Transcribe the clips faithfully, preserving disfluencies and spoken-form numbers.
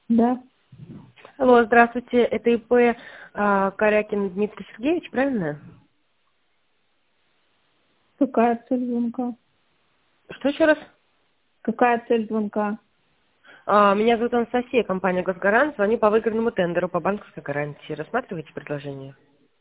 Да. Алло, здравствуйте, это ИП а, Корякин Дмитрий Сергеевич, правильно? Какая цель звонка? Что еще раз? Какая цель звонка? А, меня зовут Анастасия, компания «Госгарант». Звоню по выигранному тендеру по банковской гарантии. Рассматриваете предложение?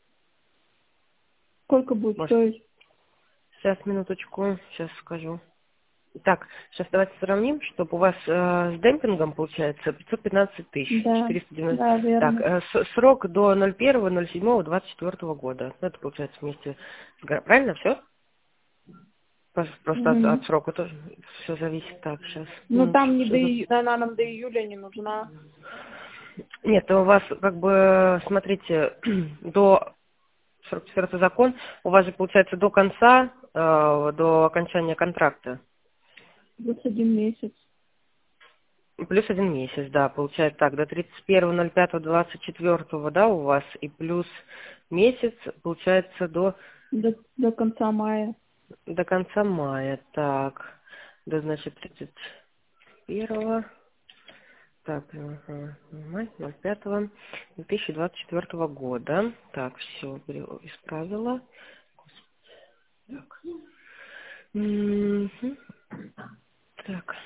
Сколько будет Может, стоить? сейчас, минуточку, сейчас скажу. Так, сейчас давайте сравним, чтобы у вас э, с демпингом получается пятьсот пятнадцать тысяч, Да, четыреста девяносто. да, Так, верно. э, с- срок до ноль первого ноль седьмого двадцать четвёртого года. Ну, это получается вместе с гар- Правильно все? Просто от, Угу. от срока тоже все зависит. Так, сейчас, Ну минуточку. там не до Всё за- ию- она нам до июля не нужна. Нет, у вас как бы, смотрите, до сорок четвёртый закон, у вас же получается до конца, э, до окончания контракта. Плюс один месяц. Плюс один месяц, да, получается так, до тридцать первого ноль пятого двадцать четвёртого, да, у вас, и плюс месяц, получается, до, До, до конца мая. до конца мая, так, до, значит, тридцать первого, так, ага, май, ноль пятого две тысячи двадцать четвёртого года, так, все, исправила, так, Мгм. так,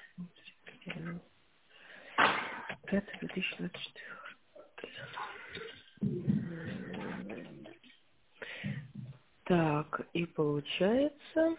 пятое две тысячи двадцать четвёртый. Так, и получается...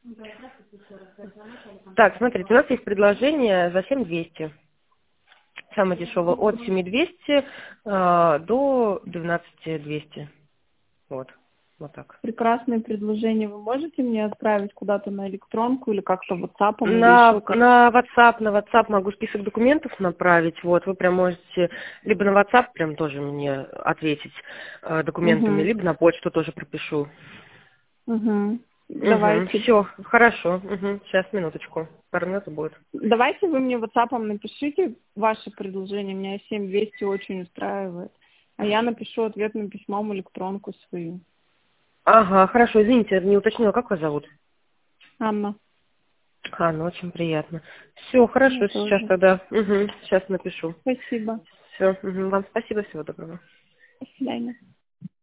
Так, смотрите, у нас есть предложение за семь двести. Самое дешевое от семь двести а, до двенадцать двести. Вот, вот так. Прекрасное предложение. Вы можете мне отправить куда-то на электронку или как-то WhatsApp или еще На, как? на WhatsApp, на WhatsApp могу список документов направить. Вот, вы прям можете либо на WhatsApp прям тоже мне ответить э, документами, Угу. либо на почту тоже пропишу. Угу. Угу, Давайте. все, хорошо. Угу, сейчас, минуточку. Пару минут будет. Давайте вы мне WhatsApp напишите ваше предложение. Меня семь двести очень устраивает. А я напишу ответным письмом электронку свою. Ага, хорошо, извините, не уточнила, как вас зовут? Анна, А, ну очень приятно. Все, мне хорошо, сейчас тоже. тогда. Угу, сейчас напишу. Спасибо. Все, угу, вам спасибо, всего доброго. До свидания.